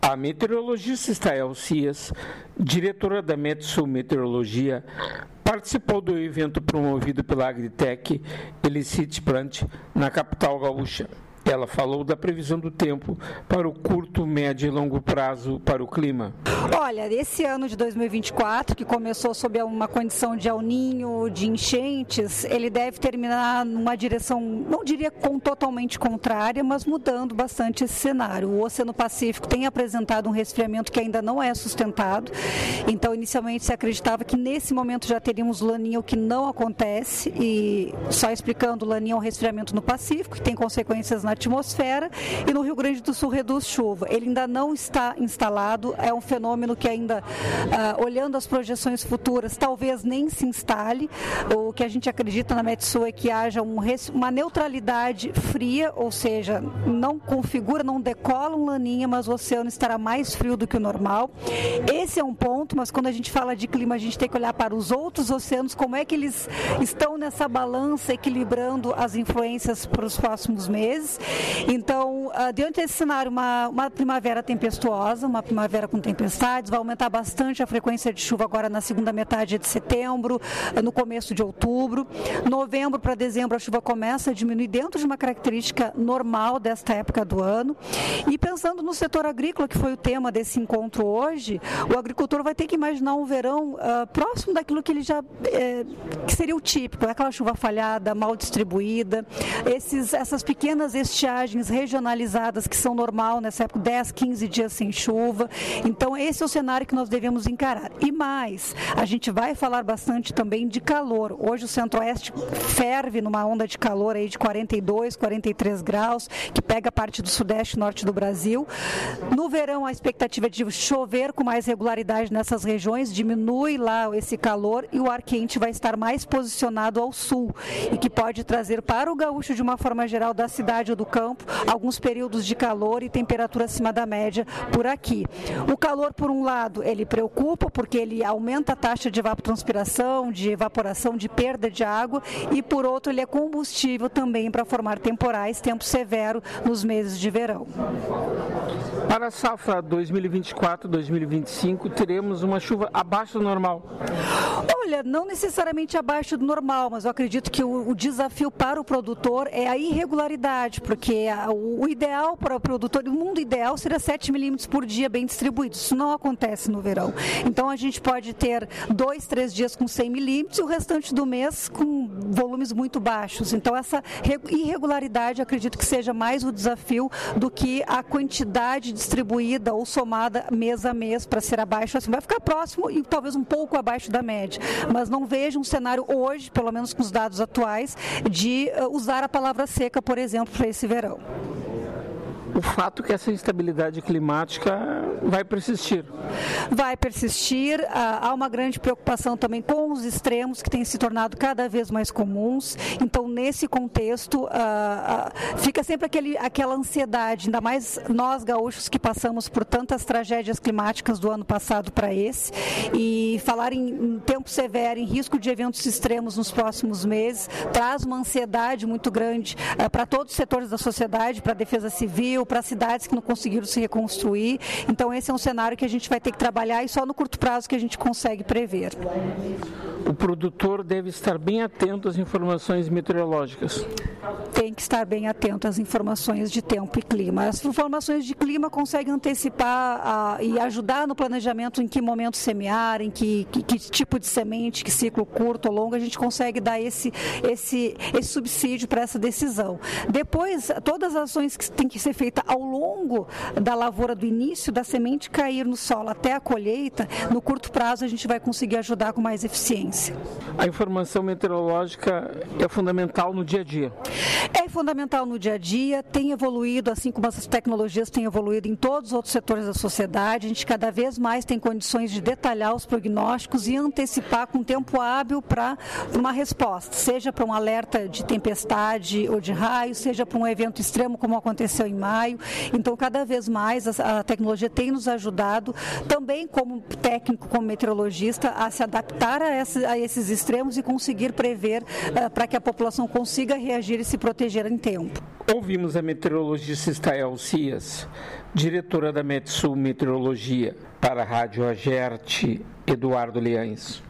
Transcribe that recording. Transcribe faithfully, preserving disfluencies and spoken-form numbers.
A meteorologista Estael Cias, diretora da Metsul Meteorologia, participou do evento promovido pela Agritech Elicit Plant na capital gaúcha. Ela falou da previsão do tempo para o curto, médio e longo prazo para o clima. Olha, esse ano de dois mil e vinte e quatro, que começou sob uma condição de El Niño, de enchentes, ele deve terminar numa direção, não diria com, totalmente contrária, mas mudando bastante esse cenário. O Oceano Pacífico tem apresentado um resfriamento que ainda não é sustentado, então inicialmente se acreditava que nesse momento já teríamos laninha, o que não acontece, e só explicando, laninha é um resfriamento no Pacífico, que tem consequências na atmosfera, e no Rio Grande do Sul reduz chuva. Ele ainda não está instalado, é um fenômeno que ainda, uh, olhando as projeções futuras, talvez nem se instale. O que a gente acredita na Metsul é que haja um, uma neutralidade fria, ou seja, não configura, não decola um laninha, mas o oceano estará mais frio do que o normal. Esse é um ponto, mas quando a gente fala de clima, a gente tem que olhar para os outros oceanos, como é que eles estão nessa balança, equilibrando as influências para os próximos meses. Então, diante desse cenário, uma, uma primavera tempestuosa, uma primavera com tempestades, vai aumentar bastante a frequência de chuva agora na segunda metade de setembro, no começo de outubro. Novembro para dezembro a chuva começa a diminuir dentro de uma característica normal desta época do ano. E pensando no setor agrícola, que foi o tema desse encontro hoje, o agricultor vai ter que imaginar um verão uh, próximo daquilo que ele já eh, que seria o típico, aquela chuva falhada, mal distribuída, esses, essas pequenas estiagens regionalizadas que são normal nessa época, dez, quinze dias sem chuva. Então esse é o cenário que nós devemos encarar. E mais, a gente vai falar bastante também de calor. Hoje o Centro-Oeste ferve numa onda de calor aí de quarenta e dois, quarenta e três graus, que pega a parte do Sudeste e Norte do Brasil. No verão a expectativa é de chover com mais regularidade nessas regiões, diminui lá esse calor e o ar quente vai estar mais posicionado ao sul, e que pode trazer para o gaúcho, de uma forma geral, da cidade ou do campo, alguns períodos de calor e temperatura acima da média por aqui. O calor, por um lado, ele preocupa porque ele aumenta a taxa de evapotranspiração, de evaporação, de perda de água, e por outro ele é combustível também para formar temporais, tempo severo nos meses de verão. Para a safra dois mil e vinte e quatro, dois mil e vinte e cinco, teremos uma chuva abaixo do normal? Olha, não necessariamente abaixo do normal, mas eu acredito que o, o desafio para o produtor é a irregularidade, porque a, o, o ideal para o produtor, o mundo ideal seria sete milímetros por dia bem distribuído. Isso não acontece no verão. Então a gente pode ter dois, três dias com cem milímetros e o restante do mês com volumes muito baixos. Então essa irregularidade, acredito que seja mais o desafio do que a quantidade distribuída ou somada mês a mês para ser abaixo. Assim, vai ficar próximo e talvez um pouco abaixo da média. Mas não vejo um cenário hoje, pelo menos com os dados atuais, de uh, usar a palavra seca, por exemplo, para esse verão. O fato que essa instabilidade climática vai persistir. Vai persistir. Há uma grande preocupação também com os extremos, que têm se tornado cada vez mais comuns. Então, nesse contexto, fica sempre aquele, aquela ansiedade, ainda mais nós gaúchos que passamos por tantas tragédias climáticas do ano passado para esse, e falar em tempo severo, em risco de eventos extremos nos próximos meses, traz uma ansiedade muito grande para todos os setores da sociedade, para a defesa civil, para cidades que não conseguiram se reconstruir. Então esse é um cenário que a gente vai ter que trabalhar, e só no curto prazo que a gente consegue prever. O produtor deve estar bem atento às informações meteorológicas. Tem que estar bem atento às informações de tempo e clima. As informações de clima conseguem antecipar a, e ajudar no planejamento em que momento semear, em que, que, que tipo de semente, que ciclo curto ou longo, a gente consegue dar esse, esse, esse subsídio para essa decisão. Depois, todas as ações que têm que ser feitas ao longo da lavoura, do início da semente cair no solo até a colheita, no curto prazo a gente vai conseguir ajudar com mais eficiência. A informação meteorológica é fundamental no dia a dia. É fundamental no dia a dia, tem evoluído, assim como as tecnologias têm evoluído em todos os outros setores da sociedade. A gente cada vez mais tem condições de detalhar os prognósticos e antecipar com tempo hábil para uma resposta, seja para um alerta de tempestade ou de raio, seja para um evento extremo como aconteceu em maio. Então, cada vez mais a, a tecnologia tem nos ajudado, também como técnico, como meteorologista, a se adaptar a, essa, a esses extremos e conseguir prever uh, para que a população consiga reagir ele se proteger em tempo. Ouvimos a meteorologista Estael Cias, diretora da Metsul Meteorologia. Para a Rádio Agerte, Eduardo Leães.